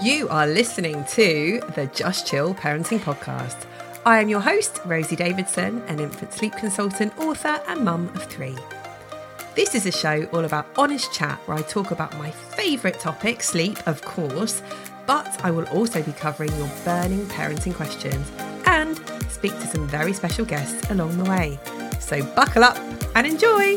You are listening to the Just Chill Parenting Podcast. I am your host, Rosie Davidson, an infant sleep consultant, author and mum of 3. This is a show all about honest chat where I talk about my favourite topic, sleep, of course, but I will also be covering your burning parenting questions and speak to some very special guests along the way. So buckle up and enjoy!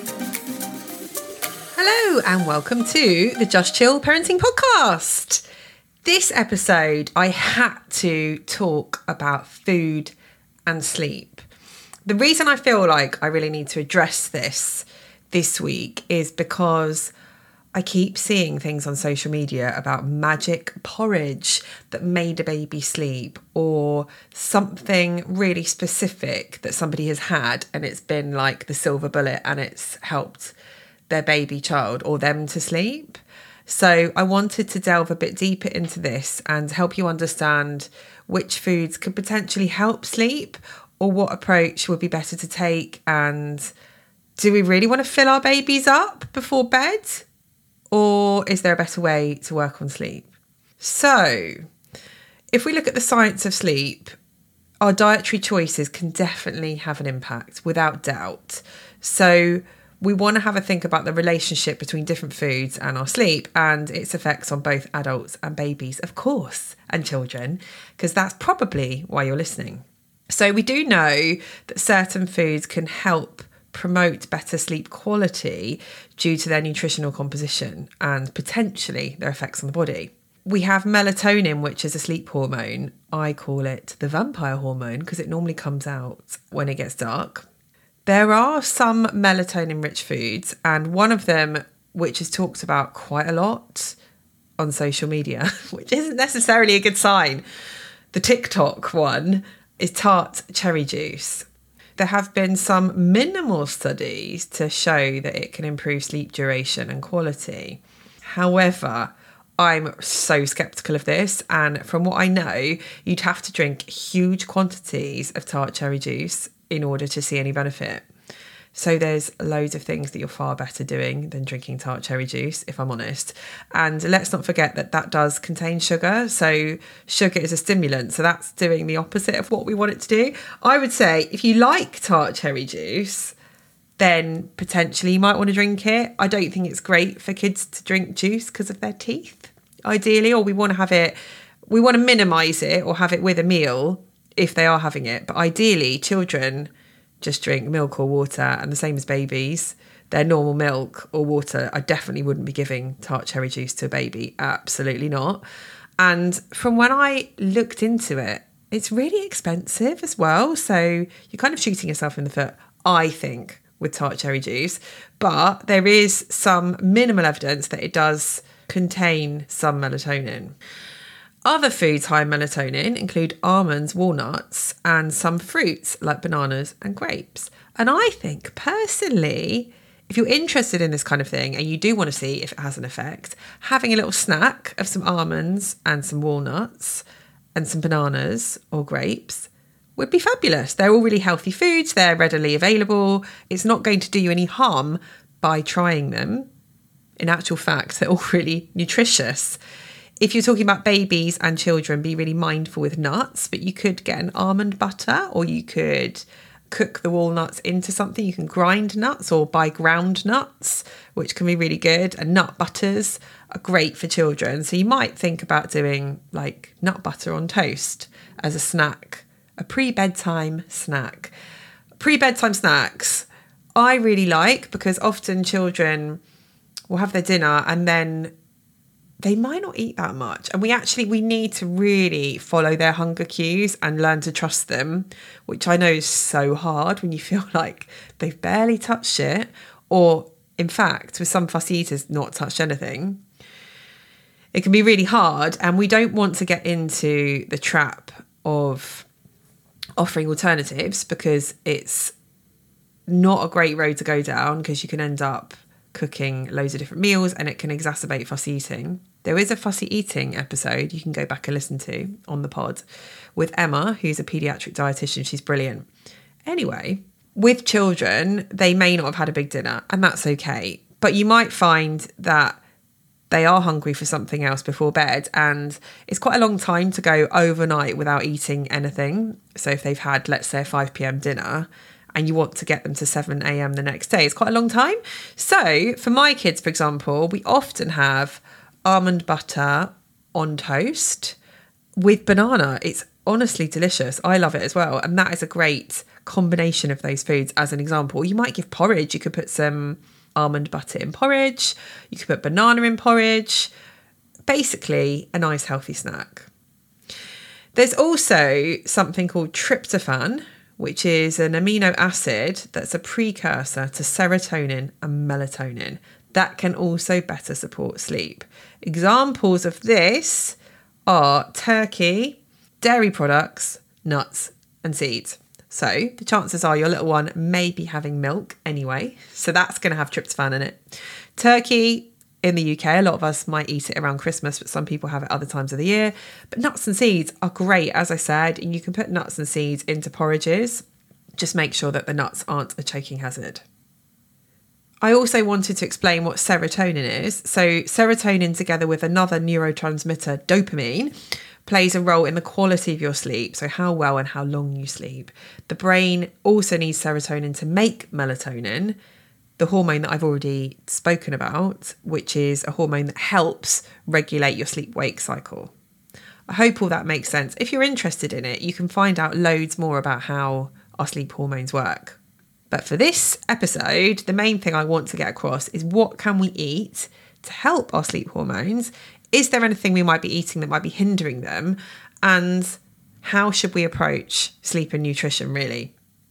Hello and welcome to the Just Chill Parenting Podcast. This episode, I had to talk about food and sleep. The reason I feel like I really need to address this week is because I keep seeing things on social media about magic porridge that made a baby sleep, or something really specific that somebody has had and it's been like the silver bullet and it's helped their baby child or them to sleep. So I wanted to delve a bit deeper into this and help you understand which foods could potentially help sleep, or what approach would be better to take, and do we really want to fill our babies up before bed, or is there a better way to work on sleep? So if we look at the science of sleep, our dietary choices can definitely have an impact, without doubt. So we want to have a think about the relationship between different foods and our sleep and its effects on both adults and babies, of course, and children, because that's probably why you're listening. So we do know that certain foods can help promote better sleep quality due to their nutritional composition and potentially their effects on the body. We have melatonin, which is a sleep hormone. I call it the vampire hormone because it normally comes out when it gets dark. There are some melatonin-rich foods, and one of them, which is talked about quite a lot on social media, which isn't necessarily a good sign, the TikTok one, is tart cherry juice. There have been some minimal studies to show that it can improve sleep duration and quality. However, I'm so sceptical of this, and from what I know, you'd have to drink huge quantities of tart cherry juice in order to see any benefit. So there's loads of things that you're far better doing than drinking tart cherry juice, if I'm honest. And let's not forget that that does contain sugar. So sugar is a stimulant. So that's doing the opposite of what we want it to do. I would say if you like tart cherry juice, then potentially you might want to drink it. I don't think it's great for kids to drink juice because of their teeth, ideally, or we want to minimise it or have it with a meal if they are having it. But ideally, children just drink milk or water, and the same as babies, their normal milk or water. I definitely wouldn't be giving tart cherry juice to a baby. Absolutely not. And from when I looked into it, it's really expensive as well. So you're kind of shooting yourself in the foot, I think, with tart cherry juice. But there is some minimal evidence that it does contain some melatonin. Other foods high in melatonin include almonds, walnuts, and some fruits like bananas and grapes. And I think personally, if you're interested in this kind of thing and you do want to see if it has an effect, having a little snack of some almonds and some walnuts and some bananas or grapes would be fabulous. They're all really healthy foods. They're readily available. It's not going to do you any harm by trying them. In actual fact, they're all really nutritious. If you're talking about babies and children, be really mindful with nuts, but you could get an almond butter, or you could cook the walnuts into something. You can grind nuts or buy ground nuts, which can be really good. And nut butters are great for children. So you might think about doing like nut butter on toast as a snack, a pre-bedtime snack. Pre-bedtime snacks I really like, because often children will have their dinner and then they might not eat that much. And we need to really follow their hunger cues and learn to trust them, which I know is so hard when you feel like they've barely touched it, or in fact, with some fussy eaters, not touched anything. It can be really hard, and we don't want to get into the trap of offering alternatives, because it's not a great road to go down, because you can end up cooking loads of different meals and it can exacerbate fussy eating. There is a fussy eating episode you can go back and listen to on the pod with Emma, who's a paediatric dietitian. She's brilliant. Anyway, with children, they may not have had a big dinner, and that's okay. But you might find that they are hungry for something else before bed, and it's quite a long time to go overnight without eating anything. So if they've had, let's say, a 5 p.m. dinner and you want to get them to 7 a.m. the next day, it's quite a long time. So for my kids, for example, we often have almond butter on toast with banana. It's honestly delicious. I love it as well. And that is a great combination of those foods. As an example, you might give porridge. You could put some almond butter in porridge. You could put banana in porridge. Basically, a nice healthy snack. There's also something called tryptophan, which is an amino acid that's a precursor to serotonin and melatonin. That can also better support sleep. Examples of this are turkey, dairy products, nuts, and seeds. So the chances are your little one may be having milk anyway. So that's going to have tryptophan in it. Turkey in the UK, a lot of us might eat it around Christmas, but some people have it other times of the year. But nuts and seeds are great, as I said, and you can put nuts and seeds into porridges. Just make sure that the nuts aren't a choking hazard. I also wanted to explain what serotonin is. So serotonin, together with another neurotransmitter, dopamine, plays a role in the quality of your sleep, so how well and how long you sleep. The brain also needs serotonin to make melatonin, the hormone that I've already spoken about, which is a hormone that helps regulate your sleep-wake cycle. I hope all that makes sense. If you're interested in it, you can find out loads more about how our sleep hormones work. But for this episode, the main thing I want to get across is what can we eat to help our sleep hormones? Is there anything we might be eating that might be hindering them? And how should we approach sleep and nutrition, really?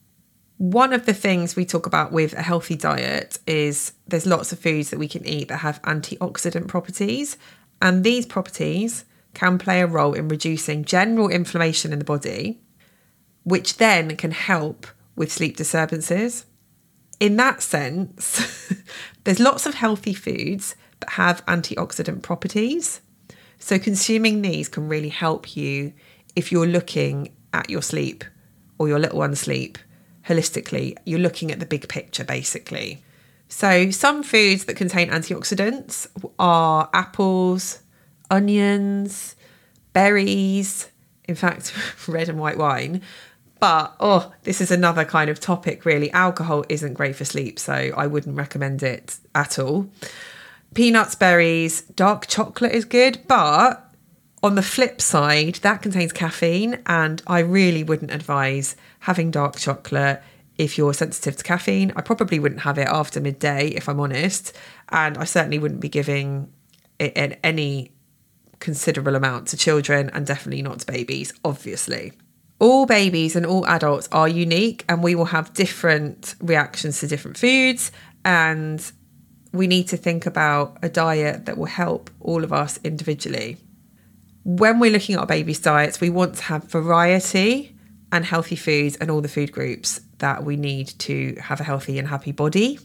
One of the things we talk about with a healthy diet is there's lots of foods that we can eat that have antioxidant properties. And these properties can play a role in reducing general inflammation in the body, which then can help with sleep disturbances. In that sense, there's lots of healthy foods that have antioxidant properties. So consuming these can really help you if you're looking at your sleep or your little one's sleep holistically. You're looking at the big picture, basically. So some foods that contain antioxidants are apples, onions, berries, in fact, red and white wine. But, this is another kind of topic, really. Alcohol isn't great for sleep, so I wouldn't recommend it at all. Peanuts, berries, dark chocolate is good, but on the flip side, that contains caffeine, and I really wouldn't advise having dark chocolate if you're sensitive to caffeine. I probably wouldn't have it after midday, if I'm honest, and I certainly wouldn't be giving it in any considerable amount to children, and definitely not to babies, obviously. All babies and all adults are unique, and we will have different reactions to different foods, and we need to think about a diet that will help all of us individually. When we're looking at our babies' diets, we want to have variety and healthy foods and all the food groups that we need to have a healthy and happy body.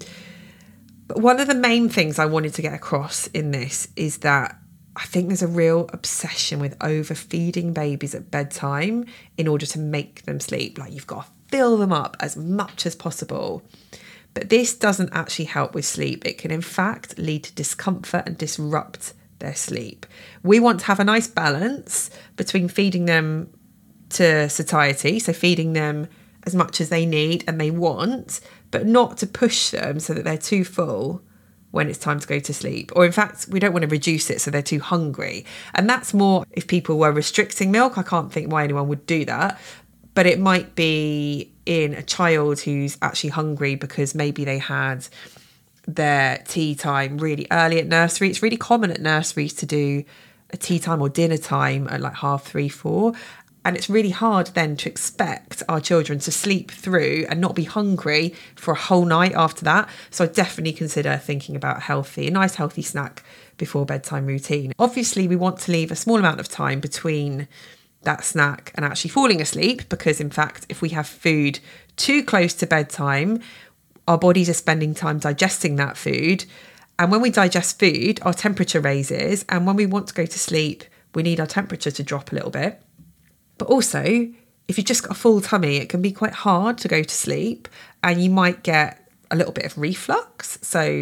But one of the main things I wanted to get across in this is that I think there's a real obsession with overfeeding babies at bedtime in order to make them sleep. Like, you've got to fill them up as much as possible. But this doesn't actually help with sleep. It can, in fact, lead to discomfort and disrupt their sleep. We want to have a nice balance between feeding them to satiety, so feeding them as much as they need and they want, but not to push them so that they're too full when it's time to go to sleep. Or in fact, we don't want to reduce it so they're too hungry. And that's more if people were restricting milk. I can't think why anyone would do that. But it might be in a child who's actually hungry because maybe they had their tea time really early at nursery. It's really common at nurseries to do a tea time or dinner time at like 3:30, 4. And it's really hard then to expect our children to sleep through and not be hungry for a whole night after that. So I definitely consider thinking about a nice healthy snack before bedtime routine. Obviously, we want to leave a small amount of time between that snack and actually falling asleep, because in fact, if we have food too close to bedtime, our bodies are spending time digesting that food. And when we digest food, our temperature raises. And when we want to go to sleep, we need our temperature to drop a little bit. But also, if you've just got a full tummy, it can be quite hard to go to sleep, and you might get a little bit of reflux. So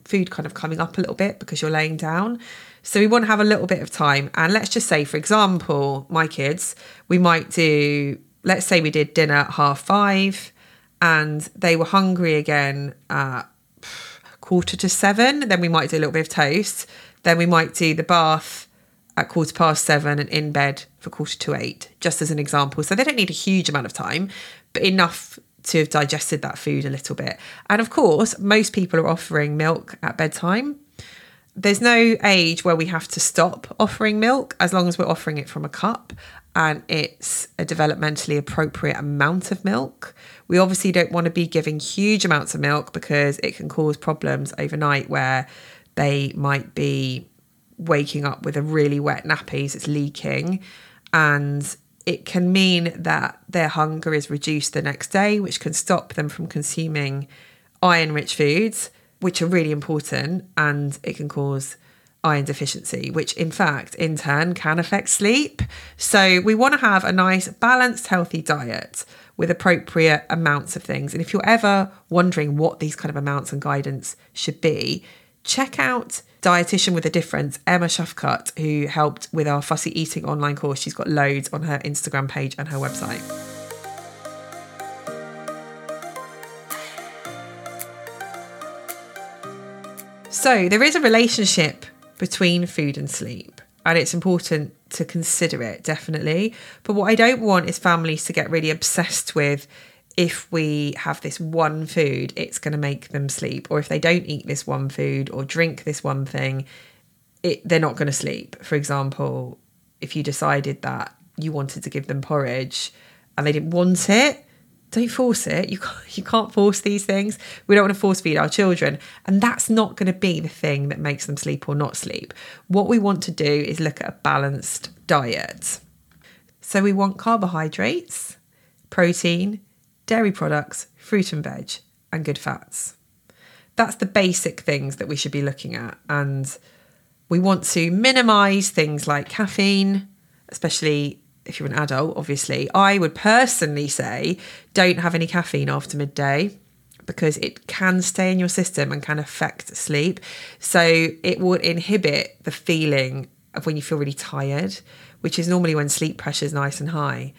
food kind of coming up a little bit because you're laying down. So we want to have a little bit of time. And let's just say, for example, my kids, we might do, let's say we did dinner at 5:30 and they were hungry again at 6:45. Then we might do a little bit of toast. Then we might do the bath at 7:15 and in bed for 7:45, just as an example. So they don't need a huge amount of time, but enough to have digested that food a little bit. And of course, most people are offering milk at bedtime. There's no age where we have to stop offering milk, as long as we're offering it from a cup and it's a developmentally appropriate amount of milk. We obviously don't want to be giving huge amounts of milk because it can cause problems overnight where they might be waking up with a really wet nappy, so it's leaking, and it can mean that their hunger is reduced the next day, which can stop them from consuming iron-rich foods, which are really important, and it can cause iron deficiency, which in fact, in turn, can affect sleep. So we want to have a nice, balanced, healthy diet with appropriate amounts of things. And if you're ever wondering what these kind of amounts and guidance should be, check out Dietitian with a Difference, Emma Shafkat, who helped with our Fussy Eating online course. She's got loads on her Instagram page and her website. So there is a relationship between food and sleep, and it's important to consider it, definitely. But what I don't want is families to get really obsessed with, if we have this one food, it's going to make them sleep. Or if they don't eat this one food or drink this one thing, they're not going to sleep. For example, if you decided that you wanted to give them porridge and they didn't want it, don't force it. You can't force these things. We don't want to force feed our children. And that's not going to be the thing that makes them sleep or not sleep. What we want to do is look at a balanced diet. So we want carbohydrates, protein, dairy products, fruit and veg, and good fats. That's the basic things that we should be looking at. And we want to minimise things like caffeine, especially if you're an adult, obviously. I would personally say don't have any caffeine after midday because it can stay in your system and can affect sleep. So it would inhibit the feeling of when you feel really tired, which is normally when sleep pressure is nice and high.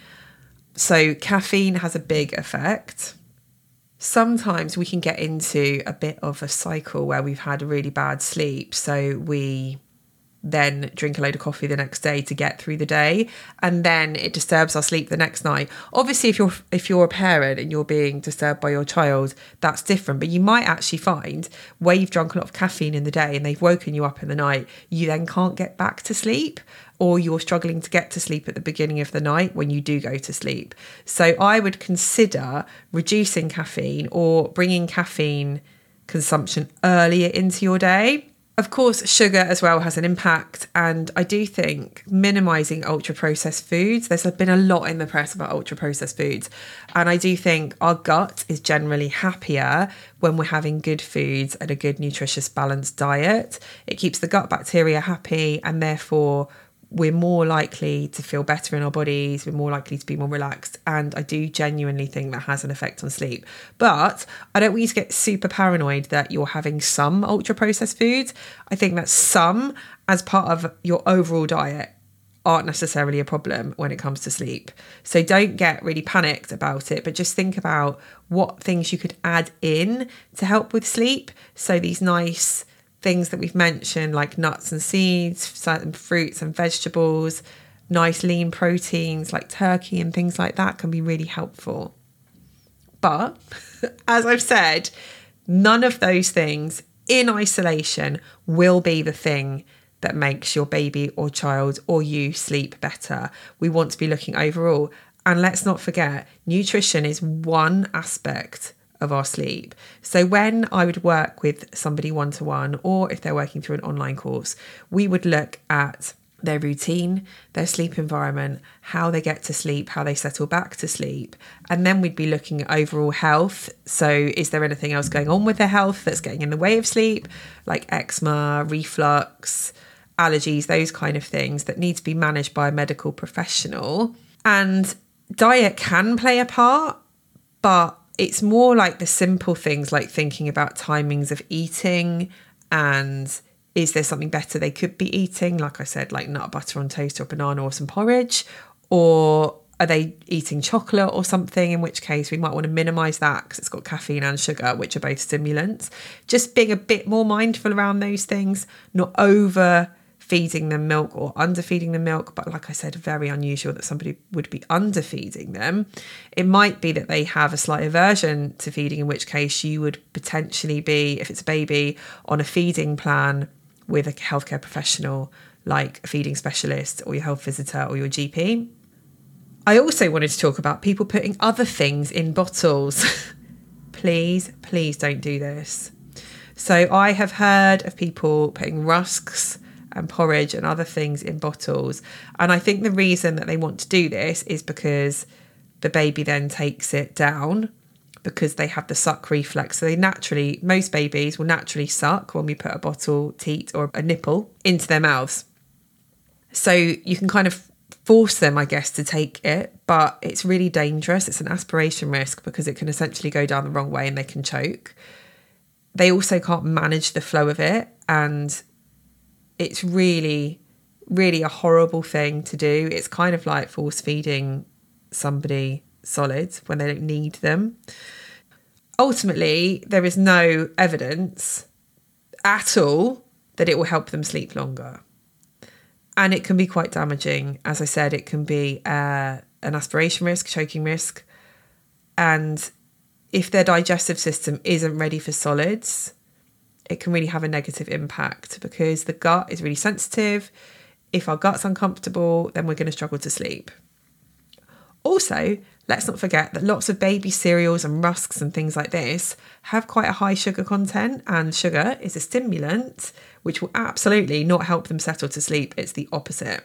So caffeine has a big effect. Sometimes we can get into a bit of a cycle where we've had a really bad sleep. So we then drink a load of coffee the next day to get through the day, and then it disturbs our sleep the next night. Obviously, if you're a parent and you're being disturbed by your child, that's different. But you might actually find where you've drunk a lot of caffeine in the day and they've woken you up in the night, you then can't get back to sleep, or you're struggling to get to sleep at the beginning of the night when you do go to sleep. So I would consider reducing caffeine or bringing caffeine consumption earlier into your day. Of course, sugar as well has an impact, and I do think minimising ultra-processed foods. There's been a lot in the press about ultra-processed foods, and I do think our gut is generally happier when we're having good foods and a good, nutritious, balanced diet. It keeps the gut bacteria happy, and therefore we're more likely to feel better in our bodies, we're more likely to be more relaxed, and I do genuinely think that has an effect on sleep. But I don't want you to get super paranoid that you're having some ultra-processed foods. I think that some, as part of your overall diet, aren't necessarily a problem when it comes to sleep. So don't get really panicked about it, but just think about what things you could add in to help with sleep. So these nice things that we've mentioned, like nuts and seeds, certain fruits and vegetables, nice lean proteins like turkey and things like that can be really helpful. But as I've said, none of those things in isolation will be the thing that makes your baby or child or you sleep better. We want to be looking overall. And let's not forget, nutrition is one aspect of our sleep. So when I would work with somebody one-to-one, or if they're working through an online course, we would look at their routine, their sleep environment, how they get to sleep, how they settle back to sleep. And then we'd be looking at overall health. So is there anything else going on with their health that's getting in the way of sleep, like eczema, reflux, allergies, those kind of things that need to be managed by a medical professional. And diet can play a part, but it's more like the simple things like thinking about timings of eating And is there something better they could be eating? Like I said, like nut butter on toast or banana or some porridge? Or are they eating chocolate or something? In which case we might want to minimise that because it's got caffeine and sugar, which are both stimulants. Just being a bit more mindful around those things, not over feeding them milk or underfeeding them milk. But like I said, very unusual that somebody would be underfeeding them. It might be that they have a slight aversion to feeding, in which case you would potentially be, if it's a baby, on a feeding plan with a healthcare professional like a feeding specialist or your health visitor or your GP. I also wanted to talk about people putting other things in bottles. Please don't do this. So I have heard of people putting rusks and porridge and other things in bottles. And I think the reason that they want to do this is because the baby then takes it down because they have the suck reflex. So most babies will naturally suck when we put a bottle, teat or a nipple into their mouths. So you can kind of force them, I guess, to take it, but it's really dangerous. It's an aspiration risk because it can essentially go down the wrong way and they can choke. They also can't manage the flow of it, and it's really, really a horrible thing to do. It's kind of like force feeding somebody solids when they don't need them. Ultimately, there is no evidence at all that it will help them sleep longer. And it can be quite damaging. As I said, it can be an aspiration risk, choking risk. And if their digestive system isn't ready for solids, it can really have a negative impact because the gut is really sensitive. If our gut's uncomfortable, then we're going to struggle to sleep. Also, let's not forget that lots of baby cereals and rusks and things like this have quite a high sugar content, and sugar is a stimulant which will absolutely not help them settle to sleep. It's the opposite.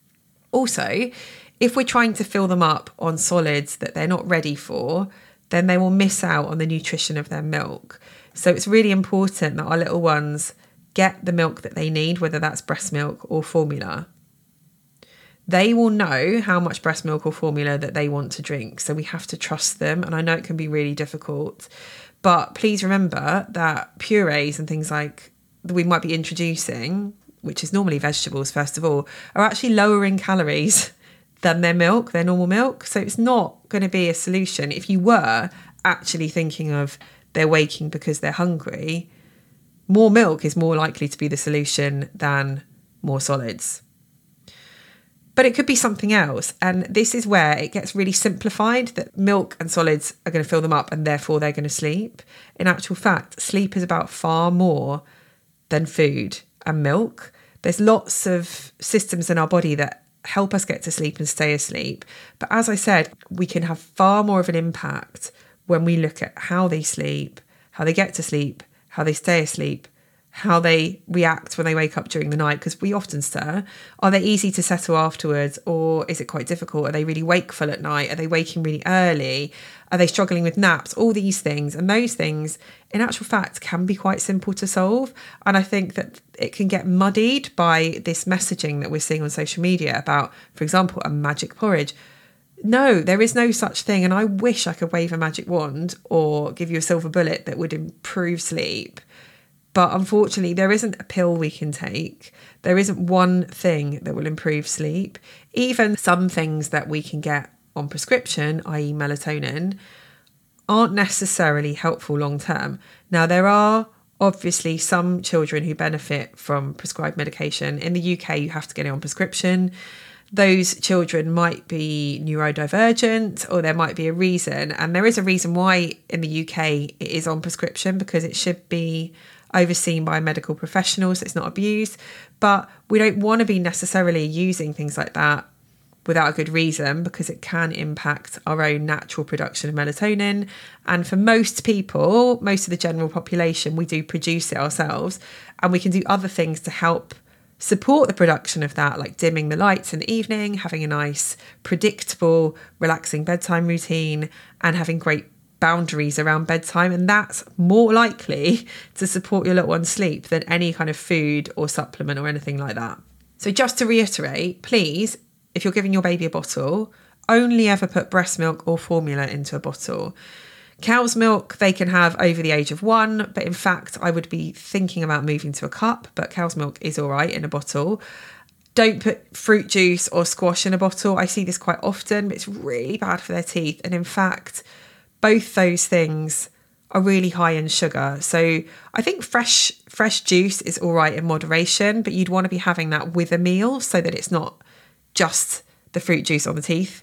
Also, if we're trying to fill them up on solids that they're not ready for, then they will miss out on the nutrition of their milk. So it's really important that our little ones get the milk that they need, whether that's breast milk or formula. They will know how much breast milk or formula that they want to drink. So we have to trust them. And I know it can be really difficult, but please remember that purees and things like that we might be introducing, which is normally vegetables, first of all, are actually lower in calories than their milk, their normal milk. So it's not going to be a solution. If you were actually thinking of they're waking because they're hungry, more milk is more likely to be the solution than more solids. But it could be something else. And this is where it gets really simplified, that milk and solids are going to fill them up and therefore they're going to sleep. In actual fact, sleep is about far more than food and milk. There's lots of systems in our body that help us get to sleep and stay asleep. But as I said, we can have far more of an impact when we look at how they sleep, how they get to sleep, how they stay asleep, how they react when they wake up during the night, because we often stir. Are they easy to settle afterwards, or is it quite difficult? Are they really wakeful at night? Are they waking really early? Are they struggling with naps? All these things. And those things, in actual fact, can be quite simple to solve. And I think that it can get muddied by this messaging that we're seeing on social media about, for example, a magic porridge. No, there is no such thing. And I wish I could wave a magic wand or give you a silver bullet that would improve sleep. But unfortunately, there isn't a pill we can take. There isn't one thing that will improve sleep. Even some things that we can get on prescription, i.e. melatonin, aren't necessarily helpful long term. Now, there are obviously some children who benefit from prescribed medication. In the UK, you have to get it on prescription. Those children might be neurodivergent, or there might be a reason. And there is a reason why in the UK it is on prescription, because it should be overseen by medical professionals. It's not abused, but we don't want to be necessarily using things like that without a good reason, because it can impact our own natural production of melatonin. And for most people, most of the general population, we do produce it ourselves, and we can do other things to help support the production of that, like dimming the lights in the evening, having a nice, predictable, relaxing bedtime routine, and having great boundaries around bedtime. And that's more likely to support your little one's sleep than any kind of food or supplement or anything like that. So just to reiterate, please, if you're giving your baby a bottle, only ever put breast milk or formula into a bottle. Cow's milk, they can have over the age of 1, but in fact, I would be thinking about moving to a cup, but cow's milk is all right in a bottle. Don't put fruit juice or squash in a bottle. I see this quite often, but it's really bad for their teeth. And in fact, both those things are really high in sugar. So I think fresh juice is all right in moderation, but you'd want to be having that with a meal so that it's not just the fruit juice on the teeth.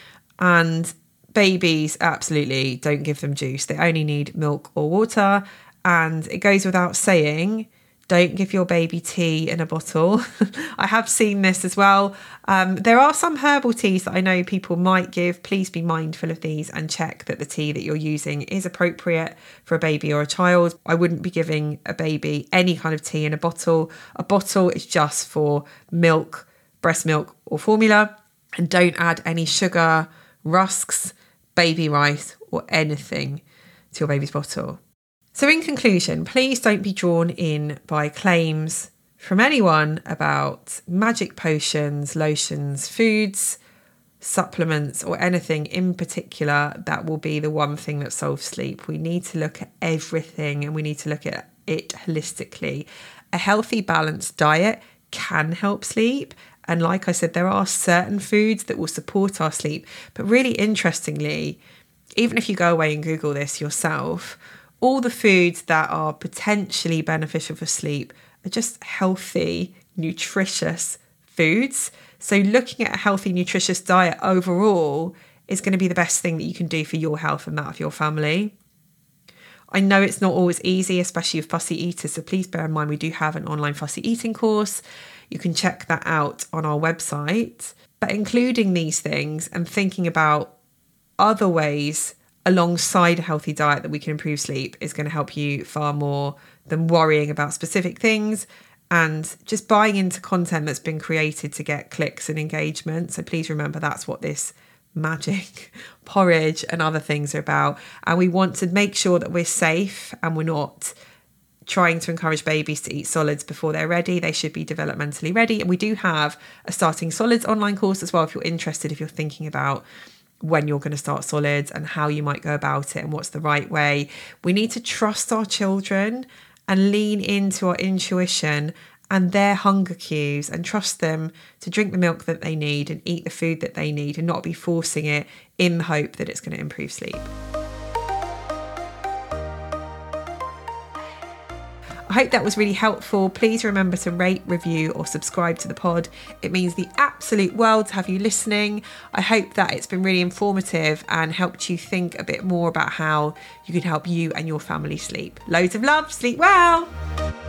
And babies, absolutely don't give them juice. They only need milk or water. And it goes without saying, don't give your baby tea in a bottle. I have seen this as well. There are some herbal teas that I know people might give. Please be mindful of these and check that the tea that you're using is appropriate for a baby or a child. I wouldn't be giving a baby any kind of tea in a bottle. A bottle is just for milk, breast milk or formula. And don't add any sugar, rusks, baby rice or anything to your baby's bottle. So in conclusion, please don't be drawn in by claims from anyone about magic potions, lotions, foods, supplements or anything in particular that will be the one thing that solves sleep. We need to look at everything and we need to look at it holistically. A healthy, balanced diet can help sleep. And like I said, there are certain foods that will support our sleep. But really interestingly, even if you go away and Google this yourself, all the foods that are potentially beneficial for sleep are just healthy, nutritious foods. So looking at a healthy, nutritious diet overall is going to be the best thing that you can do for your health and that of your family. I know it's not always easy, especially with fussy eaters. So please bear in mind, we do have an online fussy eating course. You can check that out on our website. But including these things and thinking about other ways alongside a healthy diet that we can improve sleep is going to help you far more than worrying about specific things and just buying into content that's been created to get clicks and engagement. So please remember that's what this magic porridge and other things are about. And we want to make sure that we're safe and we're not trying to encourage babies to eat solids before they're ready. They should be developmentally ready. And we do have a starting solids online course as well if you're interested, if you're thinking about when you're going to start solids and how you might go about it and what's the right way. We need to trust our children and lean into our intuition and their hunger cues and trust them to drink the milk that they need and eat the food that they need and not be forcing it in the hope that it's going to improve sleep. I hope that was really helpful. Please remember to rate, review or subscribe to the pod. It means the absolute world to have you listening. I hope that it's been really informative and helped you think a bit more about how you can help you and your family sleep. Loads of love. Sleep well.